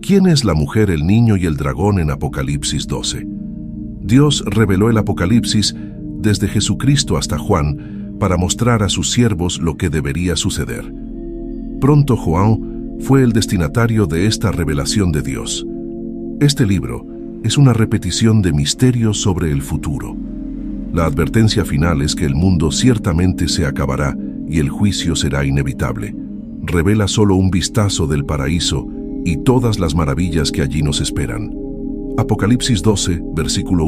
¿Quién es la mujer, el niño y el dragón en Apocalipsis 12? Dios reveló el Apocalipsis desde Jesucristo hasta Juan para mostrar a sus siervos lo que debería suceder. Pronto Juan fue el destinatario de esta revelación de Dios. Este libro es una repetición de misterios sobre el futuro. La advertencia final es que el mundo ciertamente se acabará y el juicio será inevitable. Revela solo un vistazo del paraíso y todas las maravillas que allí nos esperan. Apocalipsis 12, versículo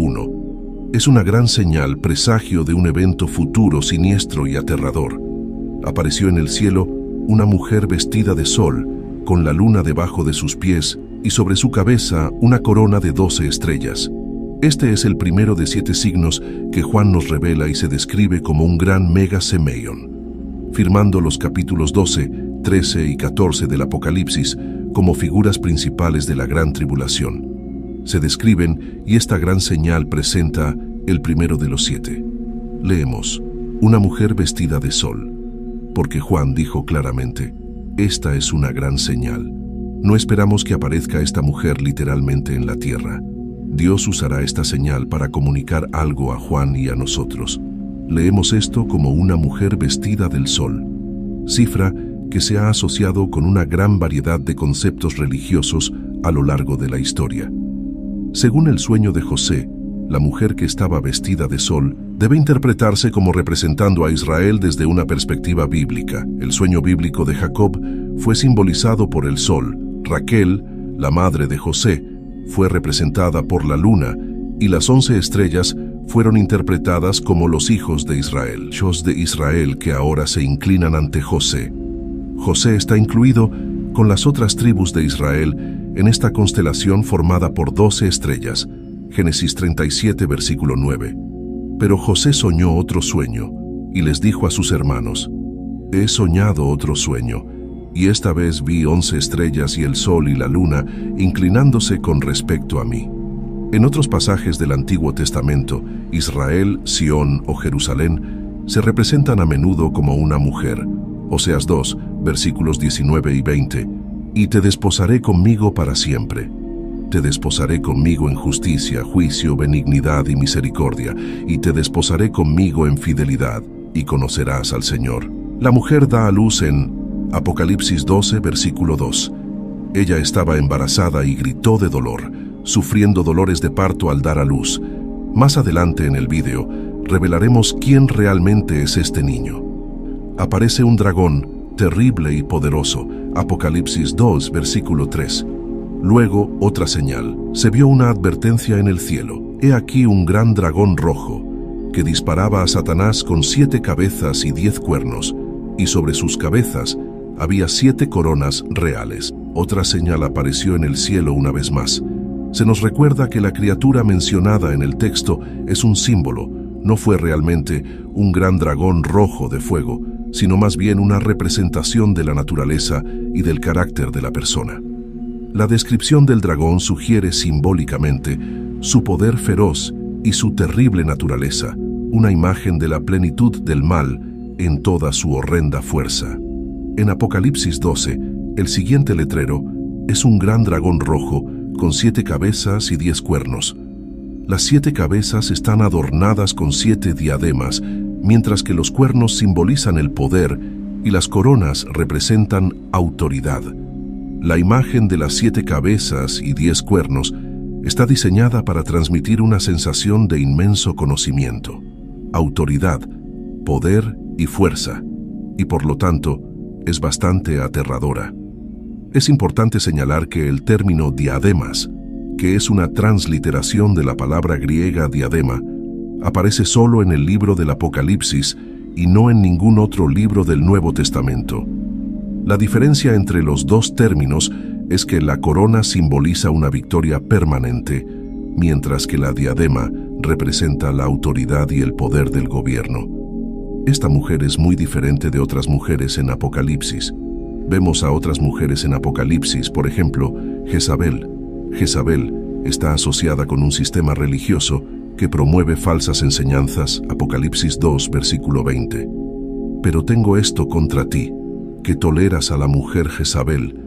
1. Es una gran señal, presagio de un evento futuro siniestro y aterrador. Apareció en el cielo una mujer vestida de sol, con la luna debajo de sus pies y sobre su cabeza una corona de 12 estrellas. Este es el primero de 7 signos que Juan nos revela y se describe como un gran mega semeion, firmando los capítulos 12, 13 y 14 del Apocalipsis como figuras principales de la gran tribulación. Se describen y esta gran señal presenta el primero de los 7. Leemos, una mujer vestida de sol, porque Juan dijo claramente, esta es una gran señal. No esperamos que aparezca esta mujer literalmente en la tierra. Dios usará esta señal para comunicar algo a Juan y a nosotros. Leemos esto como una mujer vestida del sol, cifra que se ha asociado con una gran variedad de conceptos religiosos a lo largo de la historia. Según el sueño de José, la mujer que estaba vestida de sol debe interpretarse como representando a Israel desde una perspectiva bíblica. El sueño bíblico de Jacob fue simbolizado por el sol. Raquel, la madre de José, fue representada por la luna y las 11 estrellas fueron interpretadas como los hijos de Israel, hijos de Israel que ahora se inclinan ante José. José está incluido con las otras tribus de Israel en esta constelación formada por 12 estrellas. Génesis 37, versículo 9. Pero José soñó otro sueño y les dijo a sus hermanos, he soñado otro sueño, y esta vez vi 11 estrellas y el sol y la luna inclinándose con respecto a mí. En otros pasajes del Antiguo Testamento, Israel, Sión o Jerusalén se representan a menudo como una mujer. Oseas 2, versículos 19 y 20. Y te desposaré conmigo para siempre. Te desposaré conmigo en justicia, juicio, benignidad y misericordia, y te desposaré conmigo en fidelidad, y conocerás al Señor. La mujer da a luz en Apocalipsis 12, versículo 2. Ella estaba embarazada y gritó de dolor, sufriendo dolores de parto al dar a luz. Más adelante en el vídeo, revelaremos quién realmente es este niño. Aparece un dragón, terrible y poderoso, Apocalipsis 2, versículo 3. Luego, otra señal. Se vio una advertencia en el cielo. He aquí un gran dragón rojo, que disparaba a Satanás con 7 cabezas y 10 cuernos, y sobre sus cabezas había 7 coronas reales. Otra señal apareció en el cielo una vez más. Se nos recuerda que la criatura mencionada en el texto es un símbolo, no fue realmente un gran dragón rojo de fuego, sino más bien una representación de la naturaleza y del carácter de la persona. La descripción del dragón sugiere simbólicamente su poder feroz y su terrible naturaleza, una imagen de la plenitud del mal en toda su horrenda fuerza. En Apocalipsis 12, el siguiente letrero es un gran dragón rojo con 7 cabezas y 10 cuernos. Las 7 cabezas están adornadas con 7 diademas, mientras que los cuernos simbolizan el poder y las coronas representan autoridad. La imagen de las 7 cabezas y 10 cuernos está diseñada para transmitir una sensación de inmenso conocimiento, autoridad, poder y fuerza, y por lo tanto es bastante aterradora. Es importante señalar que el término diademas, que es una transliteración de la palabra griega diadema, aparece solo en el libro del Apocalipsis y no en ningún otro libro del Nuevo Testamento. La diferencia entre los dos términos es que la corona simboliza una victoria permanente, mientras que la diadema representa la autoridad y el poder del gobierno. Esta mujer es muy diferente de otras mujeres en Apocalipsis. Vemos a otras mujeres en Apocalipsis, por ejemplo, Jezabel. Jezabel está asociada con un sistema religioso que promueve falsas enseñanzas, Apocalipsis 2, versículo 20. Pero tengo esto contra ti, que toleras a la mujer Jezabel,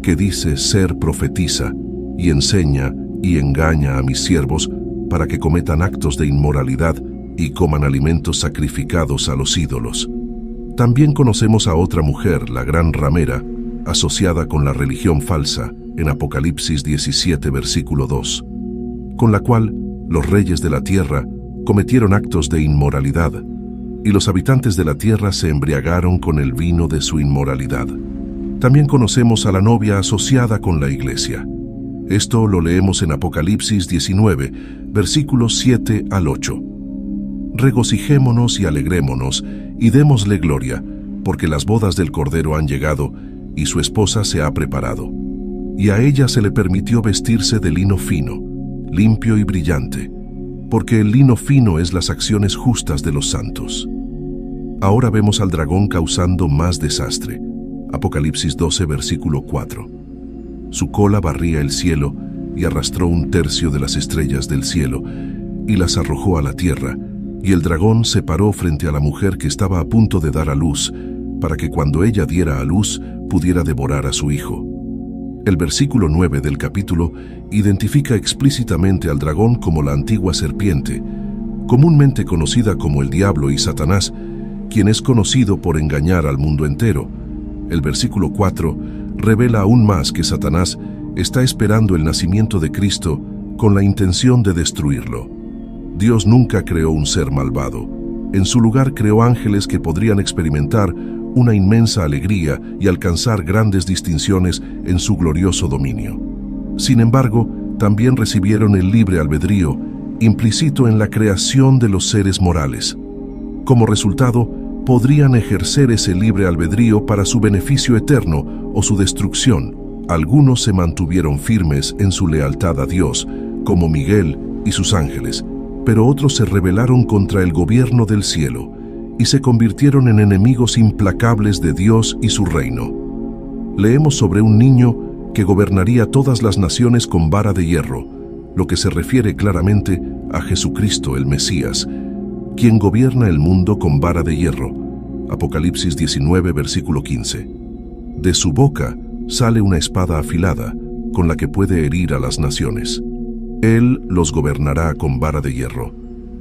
que dice ser profetiza, y enseña y engaña a mis siervos para que cometan actos de inmoralidad y coman alimentos sacrificados a los ídolos. También conocemos a otra mujer, la gran ramera, asociada con la religión falsa, en Apocalipsis 17, versículo 2, con la cual los reyes de la tierra cometieron actos de inmoralidad, y los habitantes de la tierra se embriagaron con el vino de su inmoralidad. También conocemos a la novia asociada con la iglesia. Esto lo leemos en Apocalipsis 19, versículos 7 al 8. Regocijémonos y alegrémonos, y démosle gloria, porque las bodas del Cordero han llegado, y su esposa se ha preparado. Y a ella se le permitió vestirse de lino fino, limpio y brillante, porque el lino fino es las acciones justas de los santos. Ahora vemos al dragón causando más desastre. Apocalipsis 12, versículo 4. Su cola barría el cielo y arrastró 1/3 de las estrellas del cielo y las arrojó a la tierra, y el dragón se paró frente a la mujer que estaba a punto de dar a luz, para que cuando ella diera a luz pudiera devorar a su hijo. El versículo 9 del capítulo identifica explícitamente al dragón como la antigua serpiente, comúnmente conocida como el diablo y Satanás, quien es conocido por engañar al mundo entero. El versículo 4 revela aún más que Satanás está esperando el nacimiento de Cristo con la intención de destruirlo. Dios nunca creó un ser malvado. En su lugar creó ángeles que podrían experimentar una inmensa alegría y alcanzar grandes distinciones en su glorioso dominio. Sin embargo, también recibieron el libre albedrío implícito en la creación de los seres morales. Como resultado, podrían ejercer ese libre albedrío para su beneficio eterno o su destrucción. Algunos se mantuvieron firmes en su lealtad a Dios, como Miguel y sus ángeles, pero otros se rebelaron contra el gobierno del cielo y se convirtieron en enemigos implacables de Dios y su reino. Leemos sobre un niño que gobernaría todas las naciones con vara de hierro, lo que se refiere claramente a Jesucristo el Mesías, quien gobierna el mundo con vara de hierro. Apocalipsis 19, versículo 15. De su boca sale una espada afilada, con la que puede herir a las naciones. Él los gobernará con vara de hierro.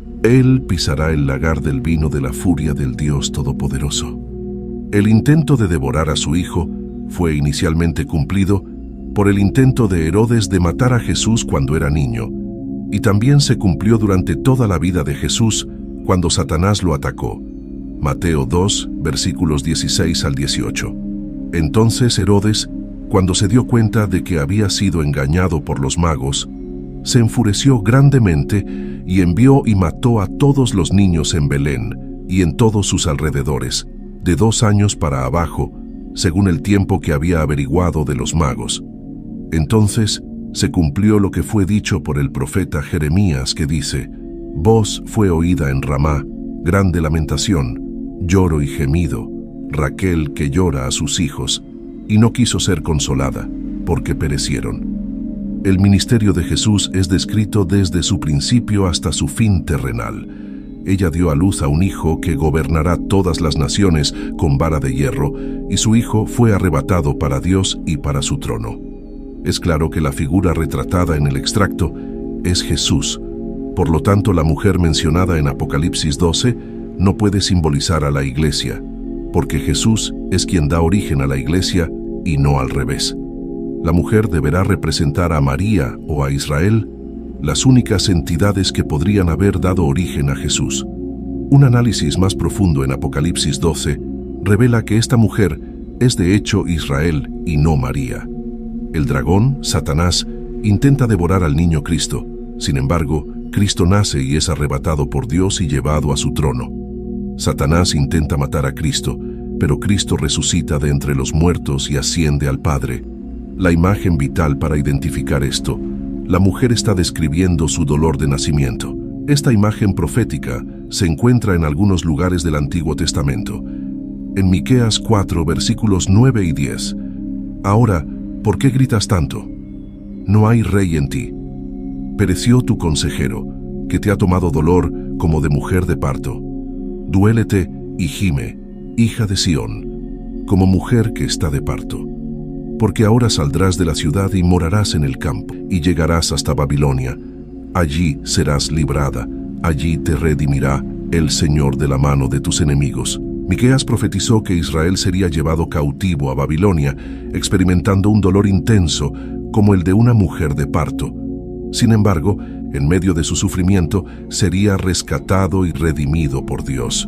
Él pisará el lagar del vino de la furia del Dios Todopoderoso. El intento de devorar a su hijo fue inicialmente cumplido por el intento de Herodes de matar a Jesús cuando era niño, y también se cumplió durante toda la vida de Jesús cuando Satanás lo atacó. Mateo 2, versículos 16 al 18. Entonces Herodes, cuando se dio cuenta de que había sido engañado por los magos, se enfureció grandemente y envió y mató a todos los niños en Belén y en todos sus alrededores, de 2 años para abajo, según el tiempo que había averiguado de los magos. Entonces se cumplió lo que fue dicho por el profeta Jeremías, que dice: voz fue oída en Ramá, grande lamentación, lloro y gemido, Raquel que llora a sus hijos, y no quiso ser consolada, porque perecieron. El ministerio de Jesús es descrito desde su principio hasta su fin terrenal. Ella dio a luz a un hijo que gobernará todas las naciones con vara de hierro, y su hijo fue arrebatado para Dios y para su trono. Es claro que la figura retratada en el extracto es Jesús. Por lo tanto, la mujer mencionada en Apocalipsis 12 no puede simbolizar a la iglesia, porque Jesús es quien da origen a la iglesia y no al revés. La mujer deberá representar a María o a Israel, las únicas entidades que podrían haber dado origen a Jesús. Un análisis más profundo en Apocalipsis 12 revela que esta mujer es de hecho Israel y no María. El dragón, Satanás, intenta devorar al niño Cristo. Sin embargo, Cristo nace y es arrebatado por Dios y llevado a su trono. Satanás intenta matar a Cristo, pero Cristo resucita de entre los muertos y asciende al Padre. La imagen vital para identificar esto: la mujer está describiendo su dolor de nacimiento. Esta imagen profética se encuentra en algunos lugares del Antiguo Testamento. En Miqueas 4, versículos 9 y 10. Ahora, ¿por qué gritas tanto? No hay rey en ti. Pereció tu consejero, que te ha tomado dolor como de mujer de parto. Duélete y gime, hija de Sión, como mujer que está de parto. porque ahora saldrás de la ciudad y morarás en el campo, y llegarás hasta Babilonia. Allí serás librada, allí te redimirá el Señor de la mano de tus enemigos. Miqueas profetizó que Israel sería llevado cautivo a Babilonia, experimentando un dolor intenso como el de una mujer de parto. Sin embargo, en medio de su sufrimiento, sería rescatado y redimido por Dios.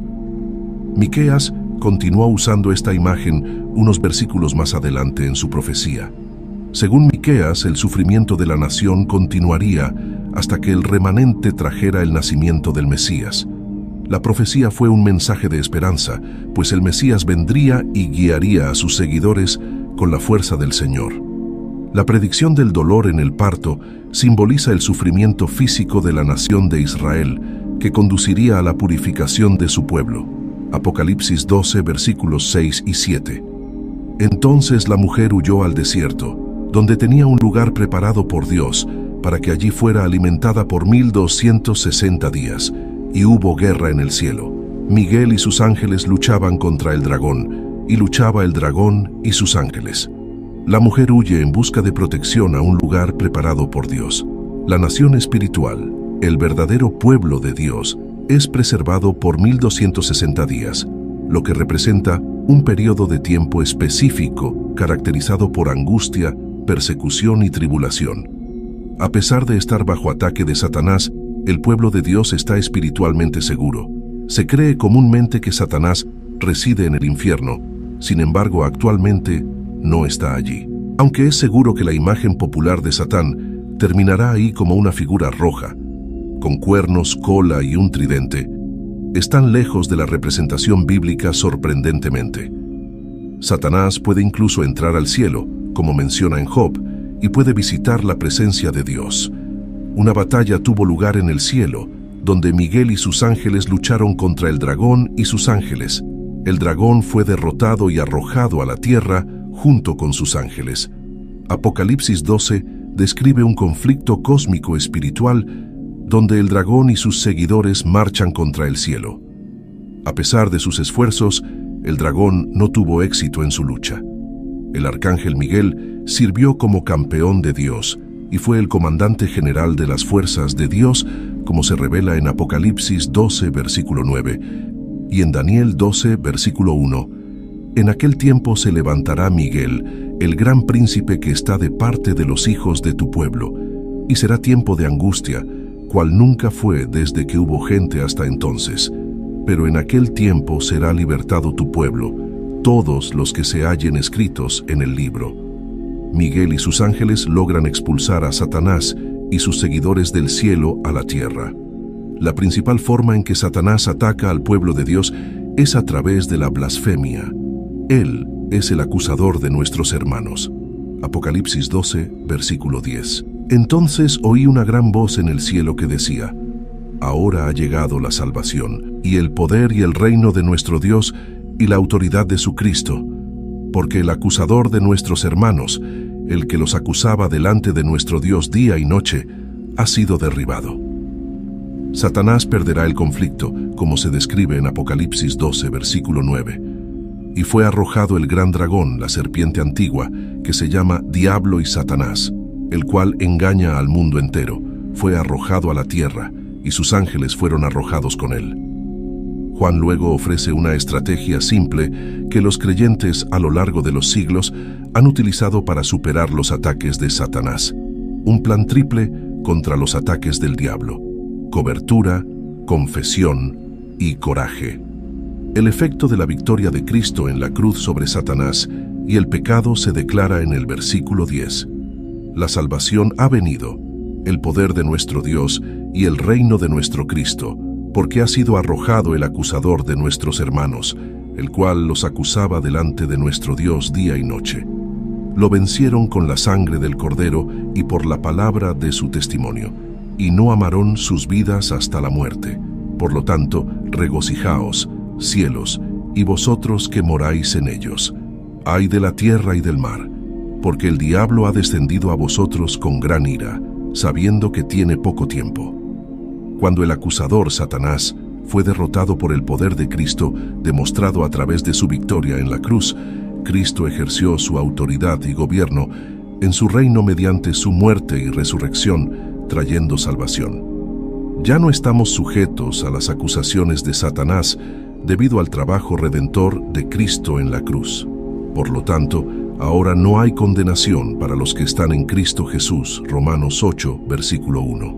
Miqueas continuó usando esta imagen unos versículos más adelante en su profecía. Según Miqueas, el sufrimiento de la nación continuaría hasta que el remanente trajera el nacimiento del Mesías. La profecía fue un mensaje de esperanza, pues el Mesías vendría y guiaría a sus seguidores con la fuerza del Señor. La predicción del dolor en el parto simboliza el sufrimiento físico de la nación de Israel, que conduciría a la purificación de su pueblo. Apocalipsis 12, versículos 6 y 7. Entonces la mujer huyó al desierto, donde tenía un lugar preparado por Dios, para que allí fuera alimentada por 1260 días, y hubo guerra en el cielo. Miguel y sus ángeles luchaban contra el dragón, y luchaba el dragón y sus ángeles. La mujer huye en busca de protección a un lugar preparado por Dios. La nación espiritual, el verdadero pueblo de Dios, es preservado por 1260 días, lo que representa un periodo de tiempo específico caracterizado por angustia, persecución y tribulación. A pesar de estar bajo ataque de Satanás, el pueblo de Dios está espiritualmente seguro. Se cree comúnmente que Satanás reside en el infierno, sin embargo, actualmente no está allí. Aunque es seguro que la imagen popular de Satán terminará ahí como una figura roja, con cuernos, cola y un tridente, están lejos de la representación bíblica sorprendentemente. Satanás puede incluso entrar al cielo, como menciona en Job, y puede visitar la presencia de Dios. Una batalla tuvo lugar en el cielo, donde Miguel y sus ángeles lucharon contra el dragón y sus ángeles. El dragón fue derrotado y arrojado a la tierra junto con sus ángeles. Apocalipsis 12 describe un conflicto cósmico espiritual donde el dragón y sus seguidores marchan contra el cielo. A pesar de sus esfuerzos, el dragón no tuvo éxito en su lucha. El arcángel Miguel sirvió como campeón de Dios y fue el comandante general de las fuerzas de Dios, como se revela en Apocalipsis 12, versículo 9, y en Daniel 12, versículo 1. En aquel tiempo se levantará Miguel, el gran príncipe que está de parte de los hijos de tu pueblo, y será tiempo de angustia, cual nunca fue desde que hubo gente hasta entonces. Pero en aquel tiempo será libertado tu pueblo, todos los que se hallen escritos en el libro. Miguel y sus ángeles logran expulsar a Satanás y sus seguidores del cielo a la tierra. La principal forma en que Satanás ataca al pueblo de Dios es a través de la blasfemia. Él es el acusador de nuestros hermanos. Apocalipsis 12, versículo 10. Entonces oí una gran voz en el cielo que decía: Ahora ha llegado la salvación, y el poder y el reino de nuestro Dios, y la autoridad de su Cristo, porque el acusador de nuestros hermanos, el que los acusaba delante de nuestro Dios día y noche, ha sido derribado. Satanás perderá el conflicto, como se describe en Apocalipsis 12, versículo 9. Y fue arrojado el gran dragón, la serpiente antigua, que se llama Diablo y Satanás, el cual engaña al mundo entero. Fue arrojado a la tierra, y sus ángeles fueron arrojados con él. Juan luego ofrece una estrategia simple que los creyentes a lo largo de los siglos han utilizado para superar los ataques de Satanás. Un plan triple contra los ataques del diablo: cobertura, confesión y coraje. El efecto de la victoria de Cristo en la cruz sobre Satanás y el pecado se declara en el versículo 10. La salvación ha venido, el poder de nuestro Dios y el reino de nuestro Cristo, porque ha sido arrojado el acusador de nuestros hermanos, el cual los acusaba delante de nuestro Dios día y noche. Lo vencieron con la sangre del Cordero y por la palabra de su testimonio, y no amaron sus vidas hasta la muerte. Por lo tanto, regocijaos, cielos, y vosotros que moráis en ellos. Ay de la tierra y del mar, porque el diablo ha descendido a vosotros con gran ira, sabiendo que tiene poco tiempo. Cuando el acusador Satanás fue derrotado por el poder de Cristo, demostrado a través de su victoria en la cruz, Cristo ejerció su autoridad y gobierno en su reino mediante su muerte y resurrección, trayendo salvación. Ya no estamos sujetos a las acusaciones de Satanás debido al trabajo redentor de Cristo en la cruz. Por lo tanto, ahora no hay condenación para los que están en Cristo Jesús. Romanos 8, versículo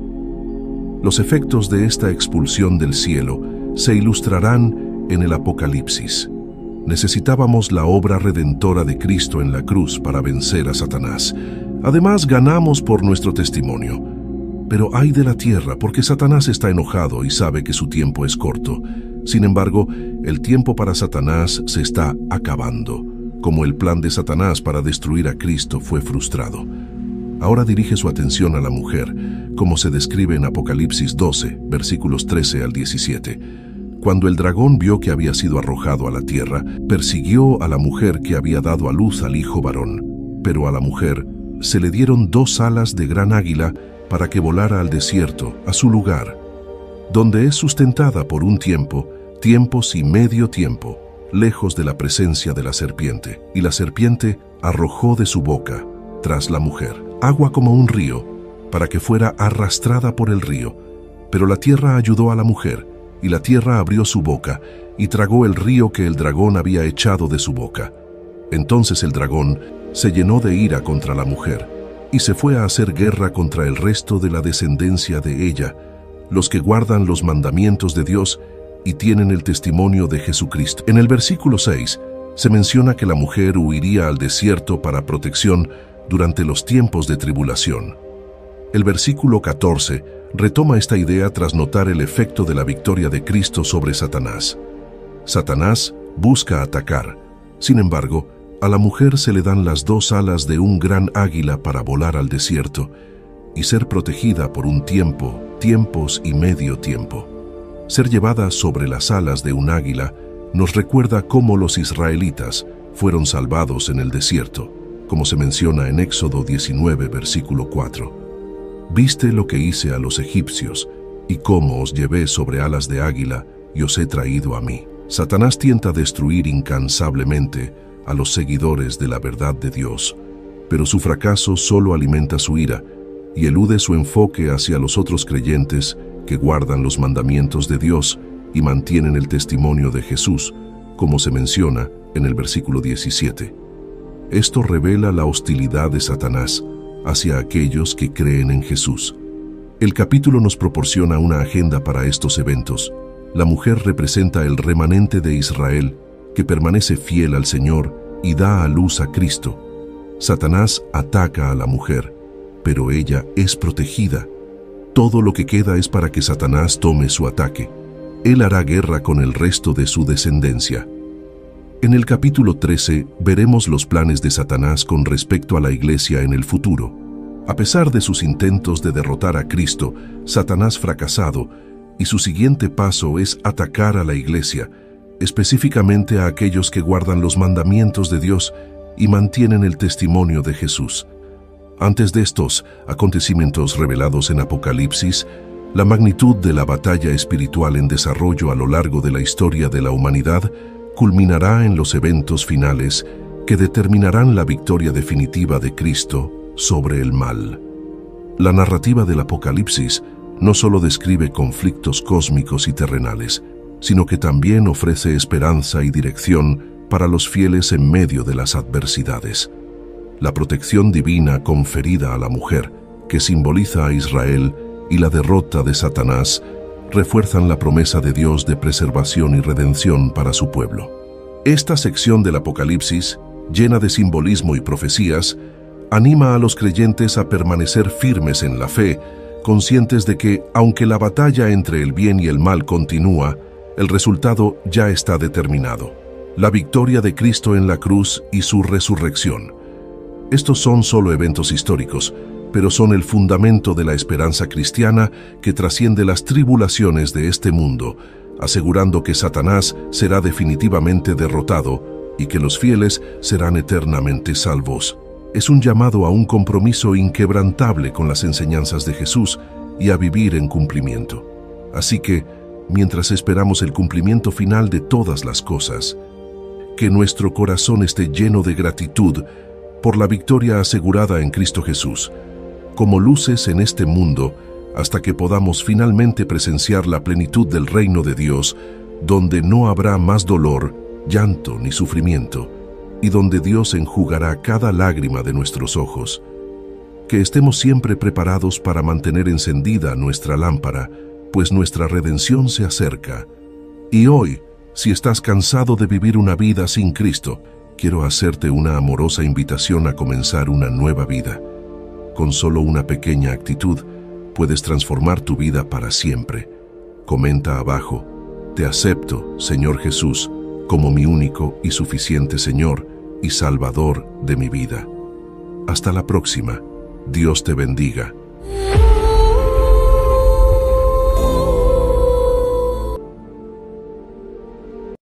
1. Los efectos de esta expulsión del cielo se ilustrarán en el Apocalipsis. Necesitábamos la obra redentora de Cristo en la cruz para vencer a Satanás. Además, ganamos por nuestro testimonio. Pero ay de la tierra, porque Satanás está enojado y sabe que su tiempo es corto. Sin embargo, el tiempo para Satanás se está acabando, como el plan de Satanás para destruir a Cristo fue frustrado. Ahora dirige su atención a la mujer, como se describe en Apocalipsis 12, versículos 13 al 17. Cuando el dragón vio que había sido arrojado a la tierra, persiguió a la mujer que había dado a luz al hijo varón. Pero a la mujer se le dieron 2 alas de gran águila para que volara al desierto, a su lugar, donde es sustentada por un tiempo, tiempos y medio tiempo, lejos de la presencia de la serpiente. Y la serpiente arrojó de su boca, tras la mujer, agua como un río, para que fuera arrastrada por el río. Pero la tierra ayudó a la mujer, y la tierra abrió su boca, y tragó el río que el dragón había echado de su boca. Entonces el dragón se llenó de ira contra la mujer, y se fue a hacer guerra contra el resto de la descendencia de ella, los que guardan los mandamientos de Dios y tienen el testimonio de Jesucristo. En el versículo 6 se menciona que la mujer huiría al desierto para protección durante los tiempos de tribulación. El versículo 14 retoma esta idea tras notar el efecto de la victoria de Cristo sobre Satanás. Satanás busca atacar. Sin embargo, a la mujer se le dan las 2 alas de un gran águila para volar al desierto y ser protegida por un tiempo, tiempos y medio tiempo. Ser llevada sobre las alas de un águila nos recuerda cómo los israelitas fueron salvados en el desierto, como se menciona en Éxodo 19, versículo 4. «Viste lo que hice a los egipcios, y cómo os llevé sobre alas de águila, y os he traído a mí». Satanás tienta destruir incansablemente a los seguidores de la verdad de Dios, pero su fracaso solo alimenta su ira y elude su enfoque hacia los otros creyentes que guardan los mandamientos de Dios y mantienen el testimonio de Jesús, como se menciona en el versículo 17. Esto revela la hostilidad de Satanás hacia aquellos que creen en Jesús. El capítulo nos proporciona una agenda para estos eventos. La mujer representa el remanente de Israel, que permanece fiel al Señor y da a luz a Cristo. Satanás ataca a la mujer, pero ella es protegida. Todo lo que queda es para que Satanás tome su ataque. Él hará guerra con el resto de su descendencia. En el capítulo 13 veremos los planes de Satanás con respecto a la iglesia en el futuro. A pesar de sus intentos de derrotar a Cristo, Satanás fracasado, y su siguiente paso es atacar a la iglesia, específicamente a aquellos que guardan los mandamientos de Dios y mantienen el testimonio de Jesús. Antes de estos acontecimientos revelados en Apocalipsis, la magnitud de la batalla espiritual en desarrollo a lo largo de la historia de la humanidad culminará en los eventos finales que determinarán la victoria definitiva de Cristo sobre el mal. La narrativa del Apocalipsis no solo describe conflictos cósmicos y terrenales, sino que también ofrece esperanza y dirección para los fieles en medio de las adversidades. La protección divina conferida a la mujer, que simboliza a Israel, y la derrota de Satanás, refuerzan la promesa de Dios de preservación y redención para su pueblo. Esta sección del Apocalipsis, llena de simbolismo y profecías, anima a los creyentes a permanecer firmes en la fe, conscientes de que, aunque la batalla entre el bien y el mal continúa, el resultado ya está determinado: la victoria de Cristo en la cruz y su resurrección. Estos son solo eventos históricos, pero son el fundamento de la esperanza cristiana que trasciende las tribulaciones de este mundo, asegurando que Satanás será definitivamente derrotado y que los fieles serán eternamente salvos. Es un llamado a un compromiso inquebrantable con las enseñanzas de Jesús y a vivir en cumplimiento. Así que, mientras esperamos el cumplimiento final de todas las cosas, que nuestro corazón esté lleno de gratitud por la victoria asegurada en Cristo Jesús, como luces en este mundo, hasta que podamos finalmente presenciar la plenitud del reino de Dios, donde no habrá más dolor, llanto ni sufrimiento, y donde Dios enjugará cada lágrima de nuestros ojos. Que estemos siempre preparados para mantener encendida nuestra lámpara, pues nuestra redención se acerca. Y hoy, si estás cansado de vivir una vida sin Cristo, quiero hacerte una amorosa invitación a comenzar una nueva vida. Con solo una pequeña actitud, puedes transformar tu vida para siempre. Comenta abajo: te acepto, Señor Jesús, como mi único y suficiente Señor y Salvador de mi vida. Hasta la próxima. Dios te bendiga.